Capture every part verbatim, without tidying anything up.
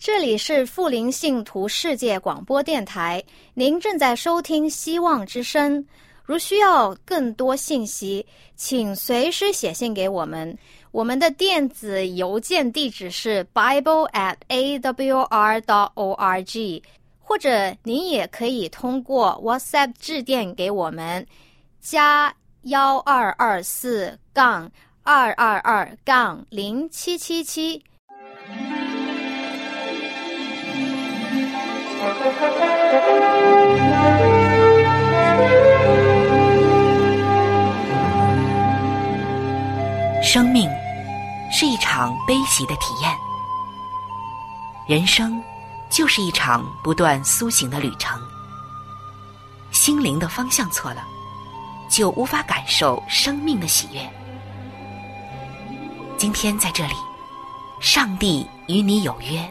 这里是富林信徒世界广播电台，您正在收听希望之声。如需要更多信息，请随时写信给我们。我们的电子邮件地址是 bible at a w r dot org， 或者您也可以通过 WhatsApp 致电给我们，加幺二二四杠二二二杠零七七七。 生命是一场悲喜的体验，人生就是一场不断苏醒的旅程。心灵的方向错了，就无法感受生命的喜悦。今天在这里，上帝与你有约。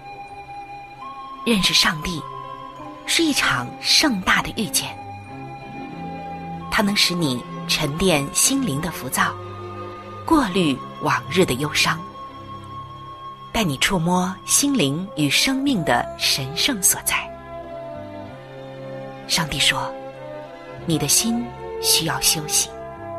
认识上帝是一场盛大的遇见，它能使你沉淀心灵的浮躁，过滤往日的忧伤，带你触摸心灵与生命的神圣所在。上帝说，你的心需要休息。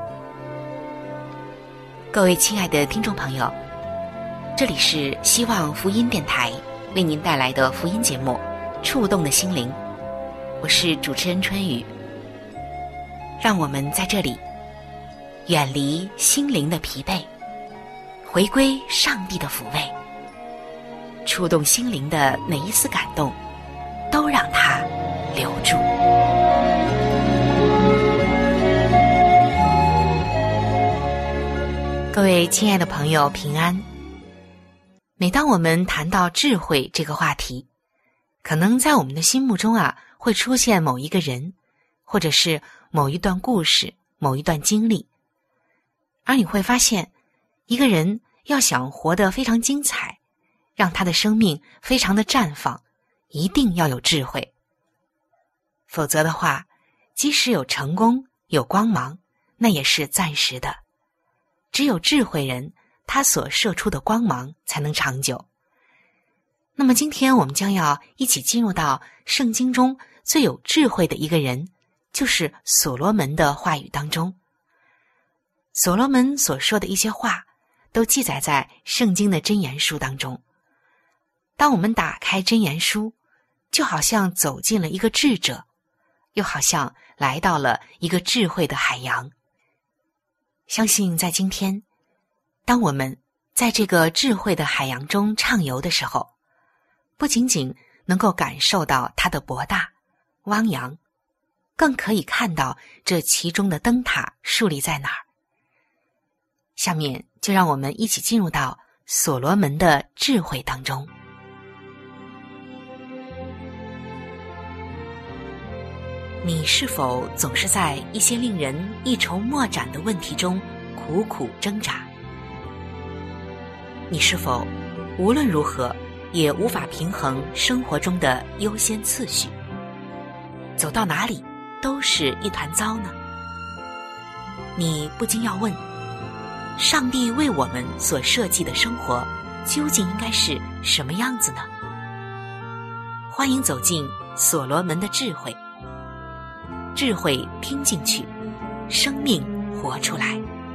各位亲爱的听众朋友，这里是希望福音电台为您带来的福音节目《触动的心灵》，我是主持人春雨。让我们在这里远离心灵的疲惫，回归上帝的抚慰，触动心灵的每一丝感动，都让它留住。各位亲爱的朋友，平安。每当我们谈到智慧这个话题，可能在我们的心目中啊，会出现某一个人，或者是某一段故事，某一段经历。而你会发现，一个人要想活得非常精彩，让他的生命非常的绽放，一定要有智慧。否则的话，即使有成功，有光芒，那也是暂时的。只有智慧人，他所射出的光芒才能长久。那么今天我们将要一起进入到圣经中最有智慧的一个人，就是所罗门的话语当中。所罗门所说的一些话都记载在圣经的箴言书当中。当我们打开箴言书，就好像走进了一个智者，又好像来到了一个智慧的海洋。相信在今天，当我们在这个智慧的海洋中畅游的时候，不仅仅能够感受到它的博大汪洋，更可以看到这其中的灯塔竖立在哪儿。下面就让我们一起进入到所罗门的智慧当中。你是否总是在一些令人一筹莫展的问题中苦苦挣扎？你是否无论如何也无法平衡生活中的优先次序？走到哪里都是一团糟呢？你不禁要问，上帝为我们所设计的生活究竟应该是什么样子呢？欢迎走进所罗门的智慧，智慧听进去，生命活出来。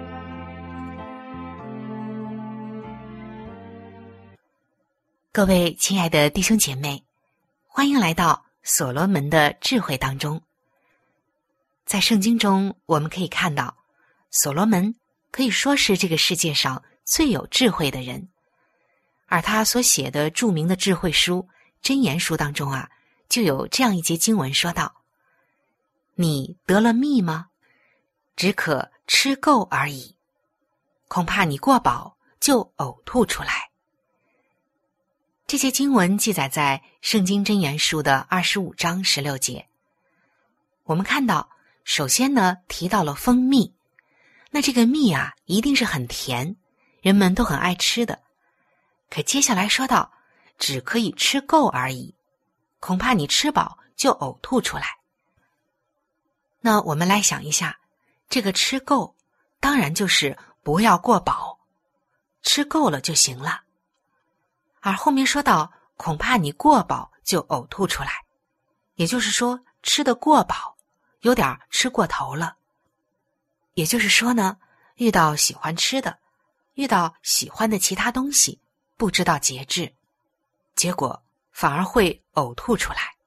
各位亲爱的弟兄姐妹，欢迎来到所罗门的智慧当中。在圣经中，我们可以看到，所罗门可以说是这个世界上最有智慧的人，而他所写的著名的智慧书箴言书当中啊，就有这样一节经文说道：你得了蜜吗？只可吃够而已，恐怕你过饱就呕吐出来。这些经文记载在圣经箴言书的二十五章十六节。我们看到，首先呢提到了蜂蜜，那这个蜜啊一定是很甜，人们都很爱吃的。可接下来说到，只可以吃够而已，恐怕你吃饱就呕吐出来。那我们来想一下，这个吃够当然就是不要过饱，吃够了就行了。而后面说到恐怕你过饱就呕吐出来，也就是说吃得过饱，有点吃过头了。也就是说呢，遇到喜欢吃的，遇到喜欢的其他东西，不知道节制，结果反而会呕吐出来。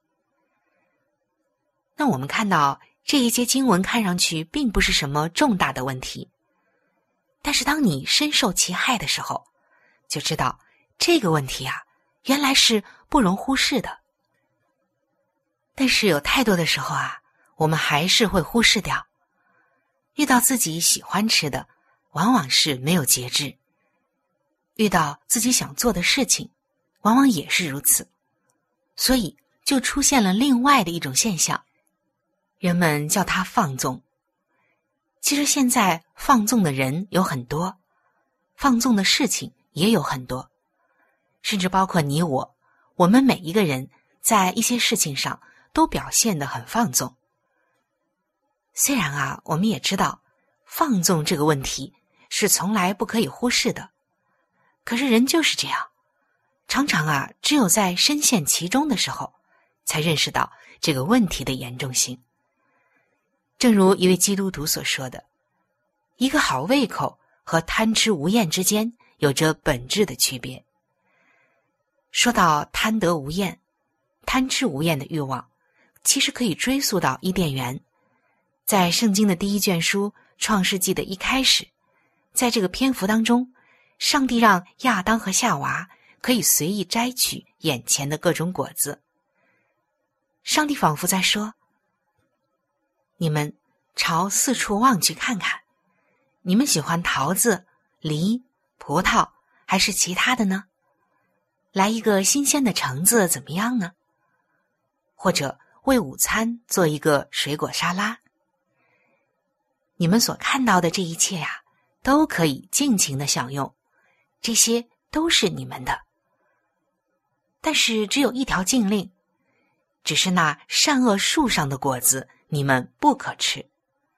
那我们看到这一节经文看上去并不是什么重大的问题，但是当你深受其害的时候，就知道这个问题啊，原来是不容忽视的。但是有太多的时候啊，我们还是会忽视掉。遇到自己喜欢吃的，往往是没有节制；遇到自己想做的事情，往往也是如此。所以就出现了另外的一种现象，人们叫它放纵。其实现在放纵的人有很多，放纵的事情也有很多，甚至包括你我，我们每一个人在一些事情上都表现得很放纵。虽然啊，我们也知道放纵这个问题是从来不可以忽视的，可是人就是这样，常常啊，只有在深陷其中的时候，才认识到这个问题的严重性。正如一位基督徒所说的，一个好胃口和贪吃无厌之间有着本质的区别。说到贪得无厌，贪吃无厌的欲望，其实可以追溯到伊甸园。在圣经的第一卷书创世纪的一开始，在这个篇幅当中，上帝让亚当和夏娃可以随意摘取眼前的各种果子。上帝仿佛在说，你们朝四处望去看看，你们喜欢桃子、梨、葡萄还是其他的呢？来一个新鲜的橙子怎么样呢？或者为午餐做一个水果沙拉。你们所看到的这一切呀、啊，都可以尽情的享用，这些都是你们的。但是只有一条禁令，只是那善恶树上的果子你们不可吃。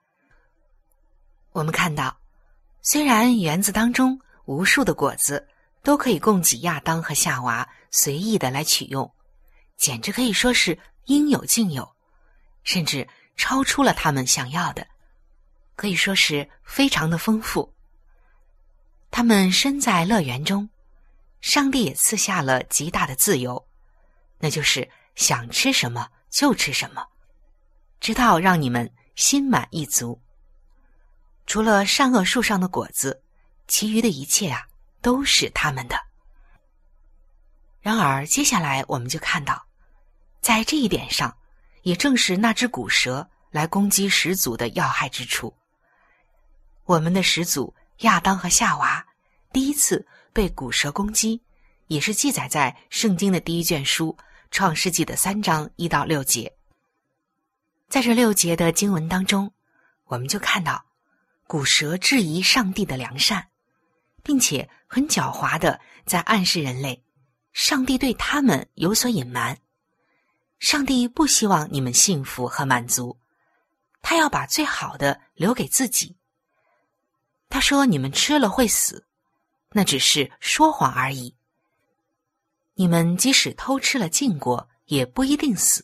我们看到，虽然园子当中无数的果子都可以供给亚当和夏娃随意的来取用，简直可以说是应有尽有，甚至超出了他们想要的，可以说是非常的丰富。他们身在乐园中，上帝也赐下了极大的自由，那就是想吃什么就吃什么，直到让你们心满意足。除了善恶树上的果子，其余的一切啊，都是他们的。然而接下来我们就看到，在这一点上，也正是那只古蛇来攻击始祖的要害之处。我们的始祖亚当和夏娃第一次被古蛇攻击，也是记载在圣经的第一卷书创世纪的三章一到六节。在这六节的经文当中，我们就看到古蛇质疑上帝的良善，并且很狡猾地在暗示人类，上帝对他们有所隐瞒。上帝不希望你们幸福和满足，他要把最好的留给自己。他说你们吃了会死，那只是说谎而已。你们即使偷吃了禁果，也不一定死。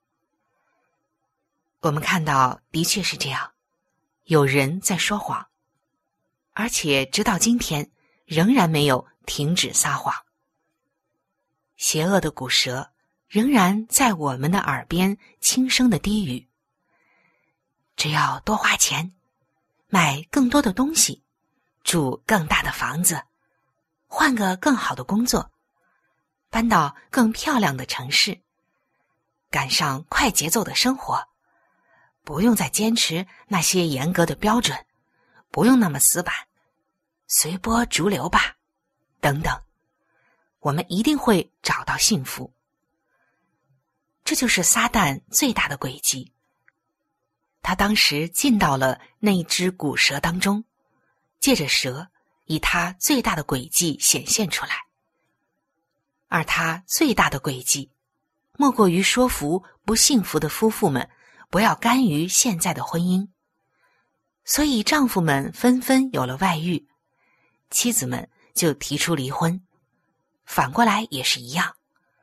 我们看到的确是这样，有人在说谎，而且直到今天仍然没有停止撒谎。邪恶的古蛇仍然在我们的耳边轻声的低语，只要多花钱，买更多的东西，住更大的房子，换个更好的工作，搬到更漂亮的城市，赶上快节奏的生活，不用再坚持那些严格的标准，不用那么死板，随波逐流吧，等等，我们一定会找到幸福。这就是撒旦最大的诡计。他当时进到了那一只古蛇当中，借着蛇以他最大的诡计显现出来。而他最大的诡计，莫过于说服不幸福的夫妇们不要甘于现在的婚姻。所以丈夫们纷纷有了外遇，妻子们就提出离婚，反过来也是一样，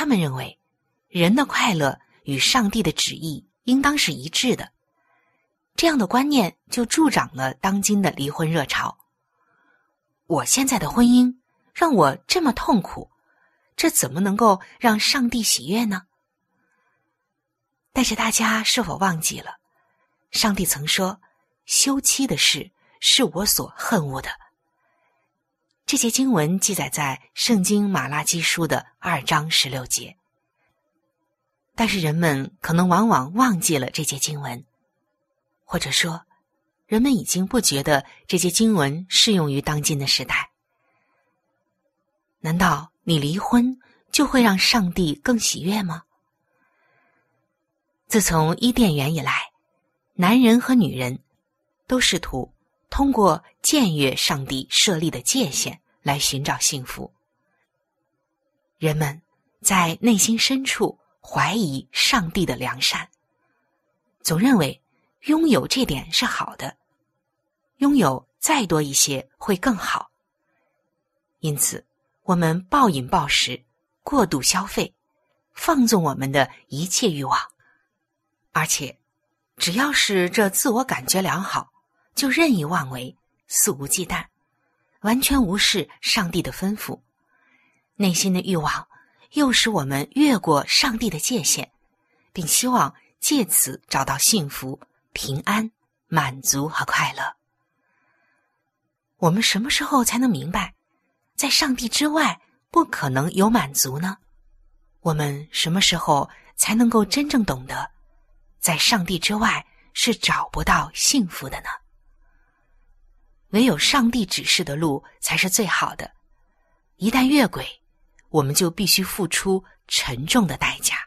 们认为人的快乐与上帝的旨意应当是一致的。这样的观念就助长了当今的离婚热潮。我现在的婚姻让我这么痛苦，这怎么能够让上帝喜悦呢？但是大家是否忘记了，上帝曾说，休妻的事是我所恨恶的。这节经文记载在圣经马拉基书的二章十六节。但是人们可能往往忘记了这节经文，或者说人们已经不觉得这节经文适用于当今的时代。难道你离婚就会让上帝更喜悦吗？自从伊甸园以来，男人和女人都试图通过僭越上帝设立的界限来寻找幸福。人们在内心深处怀疑上帝的良善，总认为拥有这点是好的，拥有再多一些会更好。因此我们暴饮暴食，过度消费，放纵我们的一切欲望，而且只要是这自我感觉良好，就任意妄为，肆无忌惮，完全无视上帝的吩咐。内心的欲望又使我们越过上帝的界限，并希望借此找到幸福、平安、满足和快乐。我们什么时候才能明白，在上帝之外不可能有满足呢？我们什么时候才能够真正懂得，在上帝之外是找不到幸福的呢？唯有上帝指示的路才是最好的，一旦越轨，我们就必须付出沉重的代价。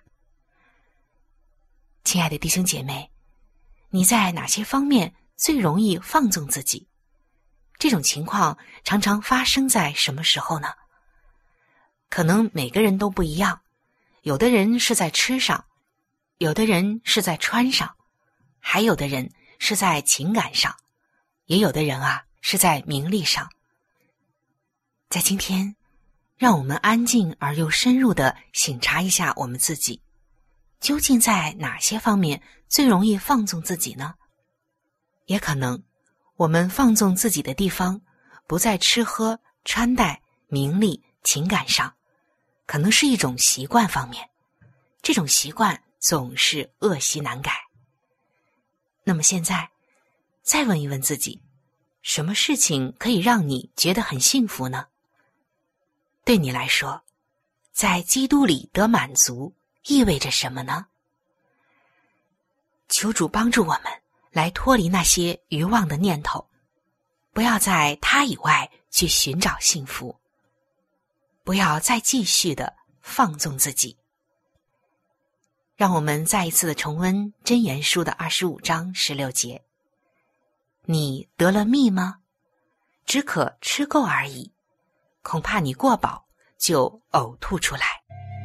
亲爱的弟兄姐妹，你在哪些方面最容易放纵自己？这种情况常常发生在什么时候呢？可能每个人都不一样，有的人是在吃上，有的人是在穿上，还有的人是在情感上，也有的人啊是在名利上。在今天，让我们安静而又深入地省察一下我们自己，究竟在哪些方面最容易放纵自己呢？也可能我们放纵自己的地方不在吃喝、穿戴、名利、情感上，可能是一种习惯方面，这种习惯总是恶习难改。那么现在再问一问自己，什么事情可以让你觉得很幸福呢？对你来说，在基督里得满足意味着什么呢？求主帮助我们来脱离那些愚妄的念头，不要在他以外去寻找幸福，不要再继续的放纵自己。让我们再一次的重温箴言书的二十五章十六节。你得了蜜吗？只可吃够而已，恐怕你过饱就呕吐出来。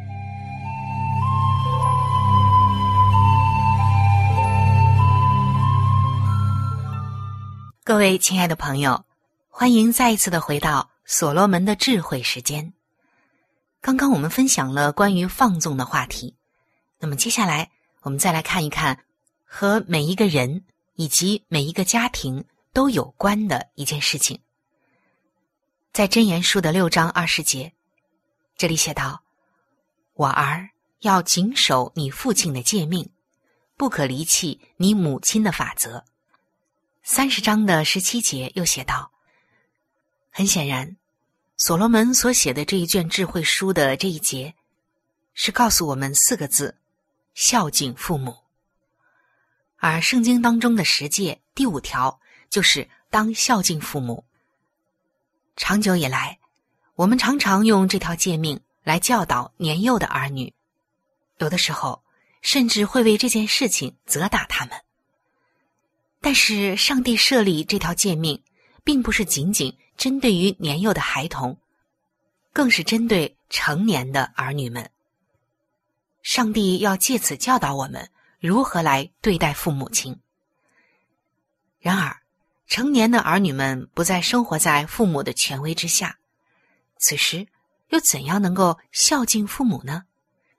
各位亲爱的朋友，欢迎再一次的回到所罗门的智慧时间。刚刚我们分享了关于放纵的话题，那么接下来我们再来看一看和每一个人以及每一个家庭都有关的一件事情。在箴言书的六章二十节，这里写道：我儿，要谨守你父亲的诫命，不可离弃你母亲的法则。三十章的十七节又写道，很显然，所罗门所写的这一卷智慧书的这一节，是告诉我们四个字：孝敬父母。而圣经当中的十诫第五条就是当孝敬父母。长久以来，我们常常用这条诫命来教导年幼的儿女，有的时候甚至会为这件事情责打他们。但是上帝设立这条诫命，并不是仅仅针对于年幼的孩童，更是针对成年的儿女们。上帝要借此教导我们如何来对待父母亲。然而，成年的儿女们不再生活在父母的权威之下，此时又怎样能够孝敬父母呢？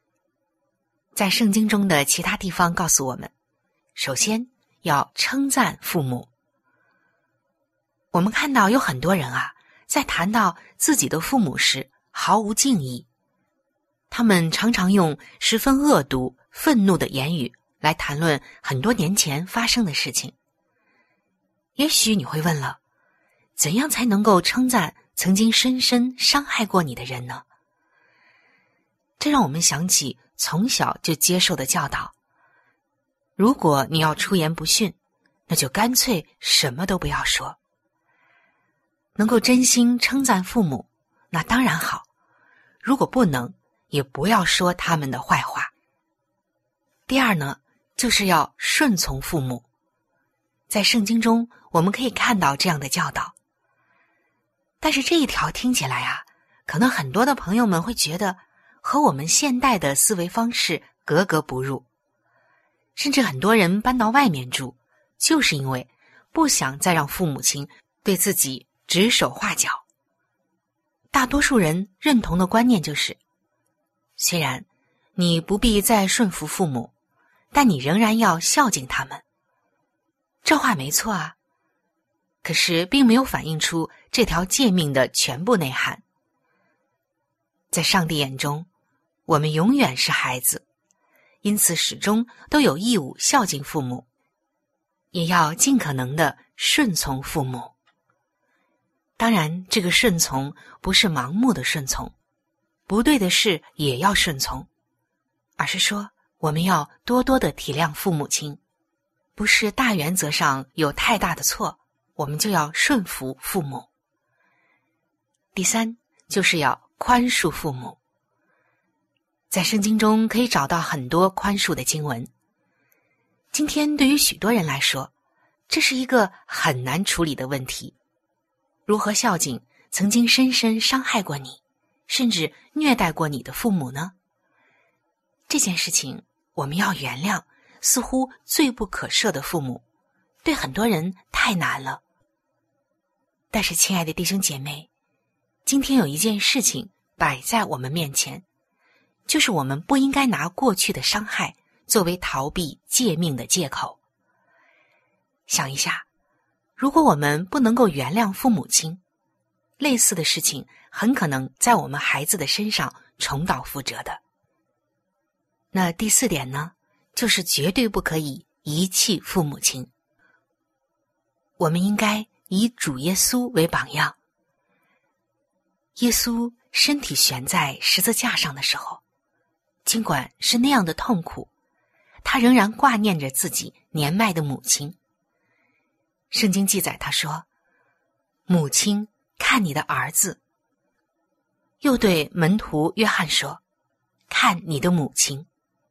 在圣经中的其他地方告诉我们，首先要称赞父母。我们看到有很多人啊，在谈到自己的父母时毫无敬意，他们常常用十分恶毒、愤怒的言语来谈论很多年前发生的事情。也许你会问了，怎样才能够称赞曾经深深伤害过你的人呢？这让我们想起从小就接受的教导，如果你要出言不逊，那就干脆什么都不要说。能够真心称赞父母，那当然好，如果不能，也不要说他们的坏话。第二呢，就是要顺从父母。在圣经中，我们可以看到这样的教导。但是这一条听起来啊，可能很多的朋友们会觉得和我们现代的思维方式格格不入。甚至很多人搬到外面住，就是因为不想再让父母亲对自己指手画脚。大多数人认同的观念就是，虽然你不必再顺服父母，但你仍然要孝敬他们。这话没错啊，可是并没有反映出这条诫命的全部内涵。在上帝眼中，我们永远是孩子，因此始终都有义务孝敬父母，也要尽可能的顺从父母。当然，这个顺从不是盲目的顺从，不对的事也要顺从，而是说我们要多多的体谅父母亲，不是大原则上有太大的错，我们就要顺服父母。第三，就是要宽恕父母。在圣经中可以找到很多宽恕的经文。今天对于许多人来说，这是一个很难处理的问题。如何孝敬曾经深深伤害过你，甚至虐待过你的父母呢？这件事情我们要原谅似乎罪不可赦的父母，对很多人太难了。但是亲爱的弟兄姐妹，今天有一件事情摆在我们面前，就是我们不应该拿过去的伤害作为逃避诫命的借口。想一下，如果我们不能够原谅父母亲，类似的事情很可能在我们孩子的身上重蹈覆辙的。那第四点呢，就是绝对不可以遗弃父母亲。我们应该以主耶稣为榜样。耶稣身体悬在十字架上的时候，尽管是那样的痛苦，他仍然挂念着自己年迈的母亲。圣经记载他说，母亲，看你的儿子。又对门徒约翰说，看你的母亲。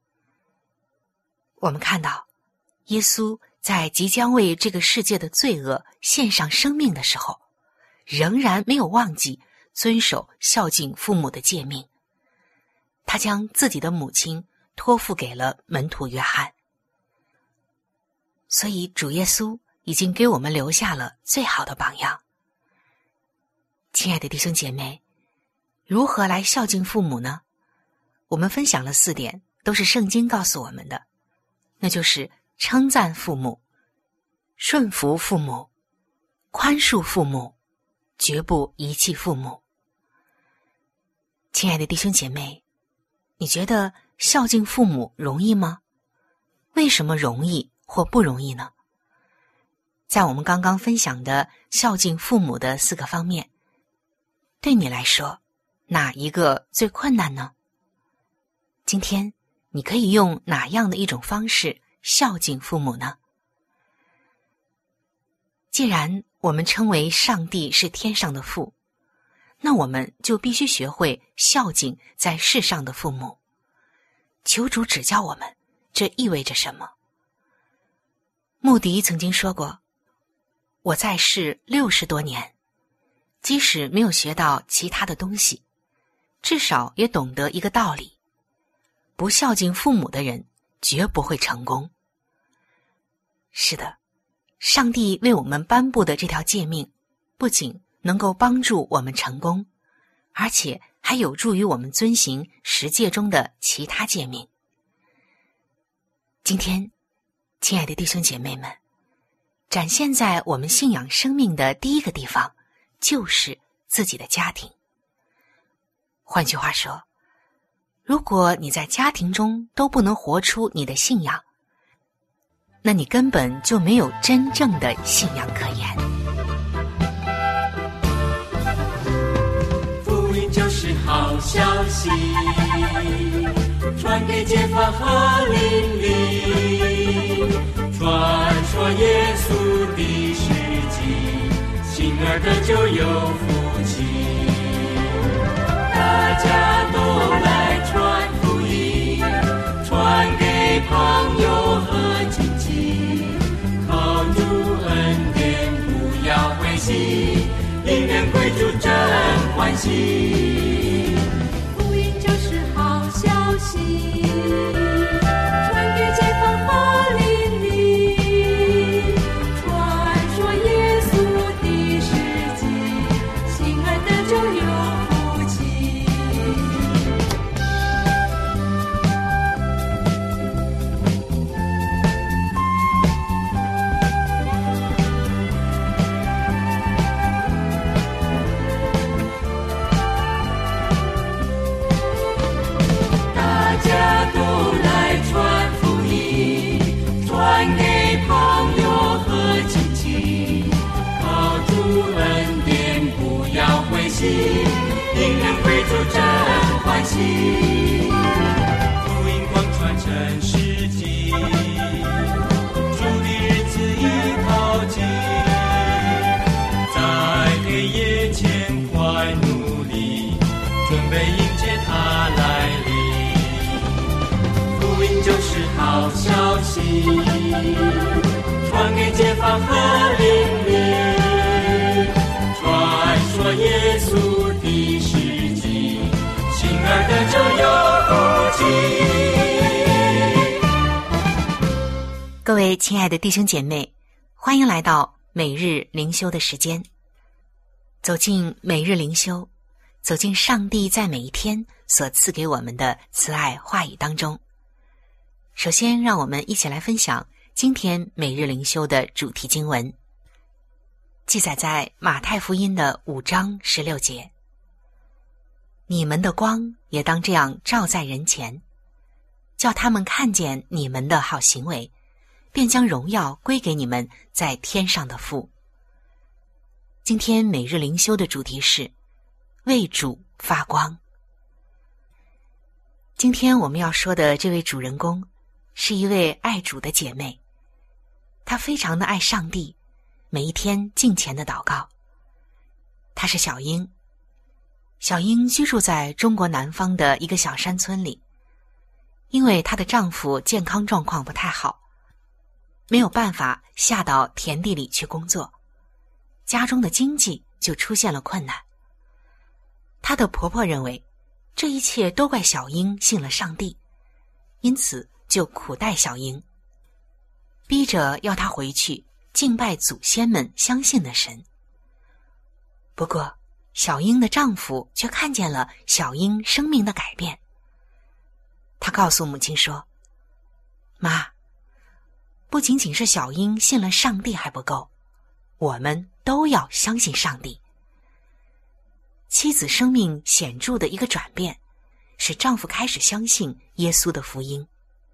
我们看到耶稣在即将为这个世界的罪恶献上生命的时候，仍然没有忘记遵守孝敬父母的诫命。他将自己的母亲托付给了门徒约翰。所以主耶稣已经给我们留下了最好的榜样。亲爱的弟兄姐妹，如何来孝敬父母呢？我们分享了四点，都是圣经告诉我们的，那就是称赞父母、顺服父母、宽恕父母，绝不遗弃父母。亲爱的弟兄姐妹，你觉得孝敬父母容易吗？为什么容易或不容易呢？在我们刚刚分享的孝敬父母的四个方面，对你来说，哪一个最困难呢？今天你可以用哪样的一种方式孝敬父母呢？既然我们称为上帝是天上的父，那我们就必须学会孝敬在世上的父母。求主指教我们，这意味着什么？穆迪曾经说过，我在世六十多年，即使没有学到其他的东西，至少也懂得一个道理：不孝敬父母的人绝不会成功。是的，上帝为我们颁布的这条诫命，不仅能够帮助我们成功，而且还有助于我们遵行十诫中的其他诫命。 今天，亲爱的弟兄姐妹们，展现在我们信仰生命的第一个地方，就是自己的家庭。换句话说，如果你在家庭中都不能活出你的信仰，那你根本就没有真正的信仰可言。 福音就是好消息，传给街坊和邻里，传说耶稣的事迹，信儿的就有福气。大家都来传福音，传给朋友和亲戚，靠主恩典不要灰心，因人归主真欢喜。福音就是好消息，传给街坊和邻里，传说耶稣的事迹，信儿的就有福气。因人归主真欢喜，福音光传真世纪，主的日子已靠近，在黑夜前快努力，准备迎接他来临。福音就是好消息，传给街坊和邻里，传说耶稣的事迹，信儿的就有福气。 各位亲爱的弟兄姐妹，欢迎来到每日灵修的时间。走进每日灵修，走进上帝在每一天所赐给我们的慈爱话语当中。首先，让我们一起来分享今天每日灵修的主题经文，记载在马太福音的五章十六节。你们的光也当这样照在人前，叫他们看见你们的好行为，便将荣耀归给你们在天上的父。今天每日灵修的主题是为主发光。今天我们要说的这位主人公是一位爱主的姐妹，她非常的爱上帝，每一天敬虔的祷告。她是小英。小英居住在中国南方的一个小山村里，因为她的丈夫健康状况不太好，没有办法下到田地里去工作，家中的经济就出现了困难。她的婆婆认为这一切都怪小英信了上帝，因此就苦待小英，逼着要她回去敬拜祖先们相信的神。不过小英的丈夫却看见了小英生命的改变。他告诉母亲说，妈，不仅仅是小英信了上帝还不够，我们都要相信上帝。妻子生命显著的一个转变，使丈夫开始相信耶稣的福音。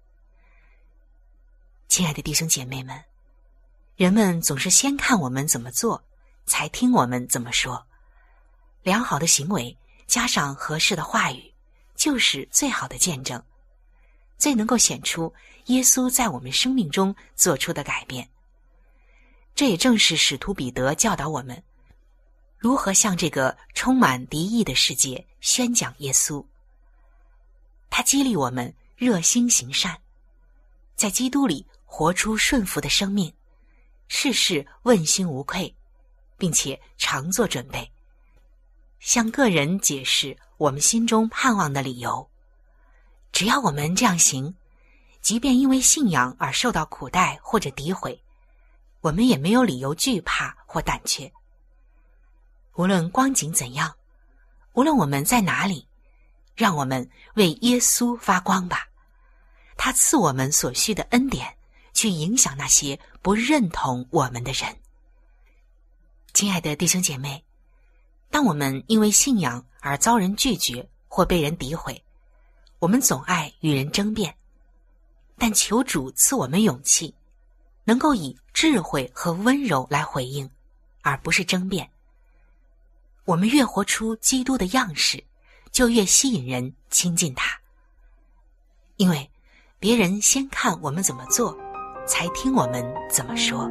亲爱的弟兄姐妹们，人们总是先看我们怎么做，才听我们怎么说。良好的行为加上合适的话语，就是最好的见证，最能够显出耶稣在我们生命中做出的改变。这也正是使徒彼得教导我们如何向这个充满敌意的世界宣讲耶稣。他激励我们热心行善，在基督里活出顺服的生命，事事问心无愧，并且常做准备，向个人解释我们心中盼望的理由。只要我们这样行，即便因为信仰而受到苦待或者诋毁，我们也没有理由惧怕或胆怯。无论光景怎样，无论我们在哪里，让我们为耶稣发光吧， 他赐我们所需的恩典，去影响那些不认同我们的人。亲爱的弟兄姐妹，当我们因为信仰而遭人拒绝或被人诋毁，我们总爱与人争辩，但求主赐我们勇气，能够以智慧和温柔来回应，而不是争辩。我们越活出基督的样式，就越吸引人亲近他。因为别人先看我们怎么做，才听我们怎么说。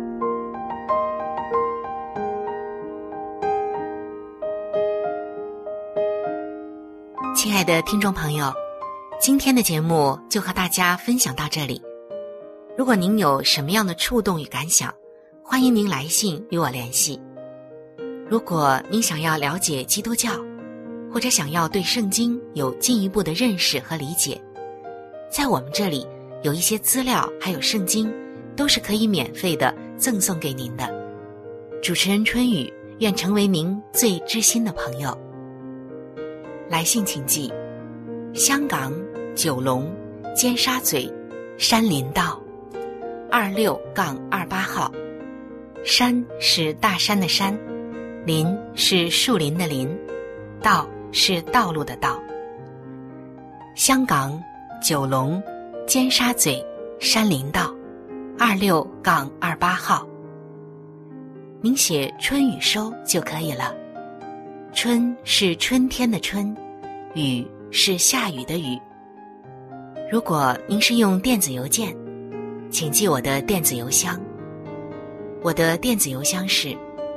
亲爱的听众朋友，今天的节目就和大家分享到这里。如果您有什么样的触动与感想，欢迎您来信与我联系。如果您想要了解基督教，或者想要对圣经有进一步的认识和理解，在我们这里有一些资料还有圣经都是可以免费的赠送给您的。主持人春雨愿成为您最知心的朋友。来信请寄香港九龙尖沙咀山林道二六杠二八号，山是大山的山，林是树林的林，道是道路的道。香港九龙尖沙咀山林道二六杠二八号。您写春雨收就可以了。春是春天的春，雨是下雨的雨。如果您是用电子邮件，请记我的电子邮箱。我的电子邮箱是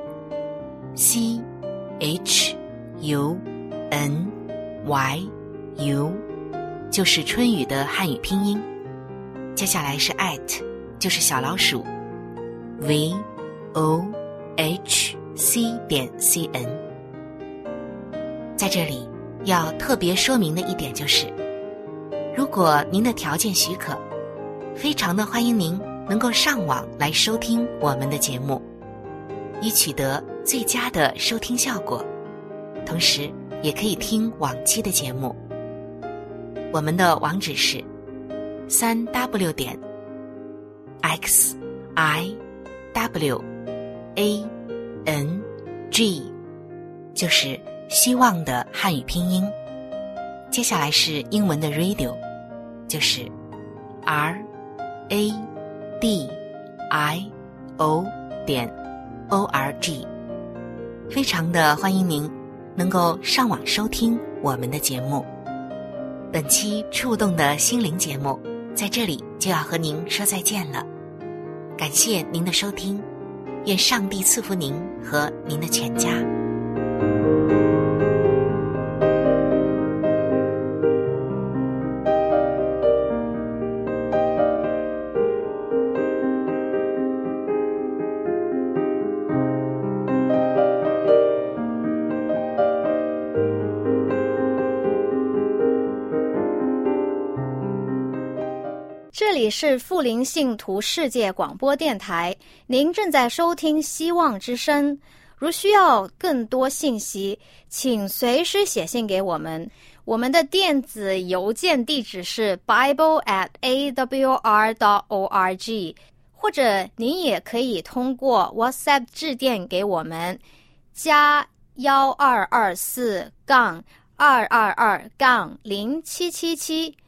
c h u n y u， 就是春雨的汉语拼音，接下来是 at， 就是小老鼠 v o h c 点 c n。在这里要特别说明的一点就是，如果您的条件许可，非常的欢迎您能够上网来收听我们的节目，以取得最佳的收听效果，同时也可以听往期的节目。我们的网址是 三 w 点 x i w a n g， 就是希望的汉语拼音，接下来是英文的 radio， 就是 r a d i o 点 o r g。 非常的欢迎您能够上网收听我们的节目。本期触动的心灵节目在这里就要和您说再见了，感谢您的收听，愿上帝赐福您和您的全家。 这里是富林信徒世界广播电台，您正在收听希望之声。如需要更多信息，请随时写信给我们。我们的电子邮件地址是 bible at a w r dot o r g， 或者您也可以通过 WhatsApp 致电给我们，加幺二二四杠二二二杠零七七七。